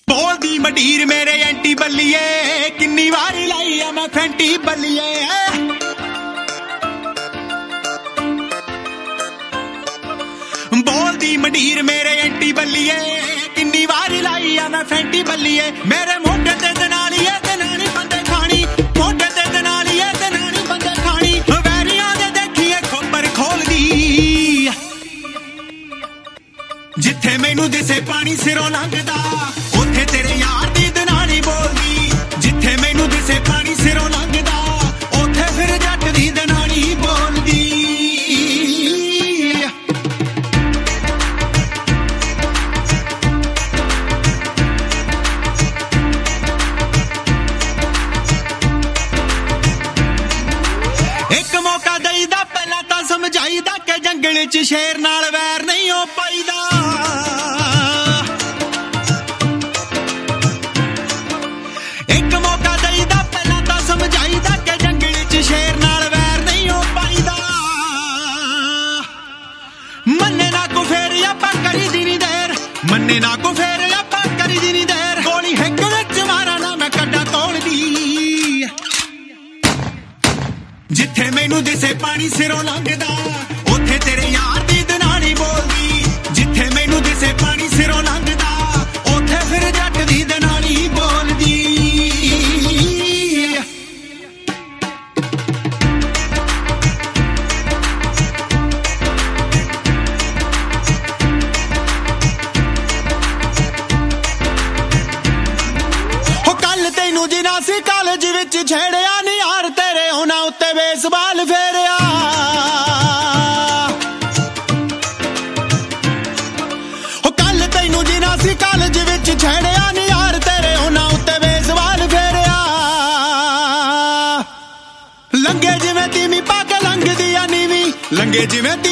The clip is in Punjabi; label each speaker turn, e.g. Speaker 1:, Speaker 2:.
Speaker 1: ਬੋਲਦੀ ਮੰਡੀਰ ਮੇਰੇ ਐਂਟੀ ਬੱਲੀਏ ਕਿੰਨੀ ਵਾਰੀ ਲਾਈ ਆ ਮੈਂ ਫੈਂਟੀ ਬੱਲੀਏ ਬੋਲਦੀ ਮੰਡੀਰ ਮੇਰੇ ਐਂਟੀ ਬੱਲੀਏ ਕਿੰਨੀ ਵਾਰੀ ਲਾਈ ਆ ਮੈਂ ਫੈਂਟੀ ਬੱਲੀਏ ਮੇਰੇ ਮੋਢੇ ਤੇ ਦਨਾਲੀਏ ਤੇ ਨਾਣੀ ਬੰਦੇ ਖਾਣੀ ਮੋਢੇ ਤੇ ਦਨਾਲੀਏ ਤੇ ਨਾਣੀ ਬੰਦੇ ਖਾਣੀ ਵੈਰੀਆਂ ਦੇ ਦੇਖੀਏ ਖੋਪਰ ਖੋਲਦੀ ਜਿੱਥੇ ਮੈਨੂੰ ਦਿਸੇ ਪਾਣੀ ਸਿਰੋਂ ਲੰਘਦਾ ਉੱਥੇ ਤੇਰੇ ਯਾਰ ਦੀ ਦਨਾਲੀ ਬੋਲਦੀ ਜਿੱਥੇ ਮੈਨੂੰ ਦਿਸੇ ਪਾਣੀ ਸਿਰੋਂ ਲੰਘਦਾ ਉੱਥੇ ਫਿਰ ਜੱਟ ਦੀ ਦਨਾਲੀ ਬੋਲਦੀ ਇੱਕ ਮੌਕਾ ਦੇਈਦਾ ਪਹਿਲਾਂ ਤਾਂ ਸਮਝਾਈਦਾ ਕਿ ਜੰਗਲ 'ਚ ਸ਼ੇਰ ਨਾਲ ਵੈਰ ਨਹੀਂ ਹੋ ਪਾਈਦਾ ਸ਼ੇਰ ਨਾਲ ਵੈਰ ਨਹੀਂ ਹੋ ਪਾਈਦਾ ਮੰਨੇ ਨਾ ਕੋ ਫੇਰ ਆਪਾਂ ਕਰੀ ਦੀ ਨੀ ਦੇਰ ਮੰਨੇ ਨਾ ਕੋ ਫੇਰ ਆਪਾਂ ਕਰੀ ਦੀ ਨੀ ਦੇਰ ਗੋਲੀ ਹਿੱਕ ਵਿੱਚ ਮਾਰਾ ਨਾ ਮੈਂ ਕੱਢਾ ਤੋੜਦੀ ਜਿੱਥੇ ਮੈਨੂੰ ਦਿਸੇ ਪਾਣੀ ਸਿਰੋਂ ਲੰਘਦਾ ਉੱਥੇ ਤੇਰੇ ਯਾਰ ਦੀ ਦਨਾਲੀ ਬੋਲਦੀ ਜਿੱਥੇ ਮੈਨੂੰ ਦਿਸੇ ਪਾਣੀ ਸਿਰੋਂ ਲੰਘਦਾ ਉੱਥੇ ਫਿਰ ਜੱਟ ਦੀ ਦਨਾਲੀ ਬੋਲਦੀ ਜਿਨਾ ਸੀ ਕਾਲਜ ਵਿੱਚ ਛੇੜਿਆ ਨੀ ਯਾਰ ਤੇਰੇ ਉਹਨਾਂ ਉੱਤੇ ਬੇਸਬਾਲ ਫੇਰਿਆ ਉਹ ਕੱਲ ਤੈਨੂੰ ਜਿਨਾ ਸੀ ਕਾਲਜ ਵਿੱਚ ਛੇੜਿਆ ਨੀ ਯਾਰ ਤੇਰੇ ਉਹਨਾਂ ਉੱਤੇ ਬੇਸਬਾਲ ਫੇਰਿਆ ਲੰਗੇ ਜਿਵੇਂ ਤੀਵੀਂ ਪਾ ਕੇ ਲੰਘਦੀ ਆ ਨੀਵੀਂ ਲੰਗੇ ਜਿਵੇਂ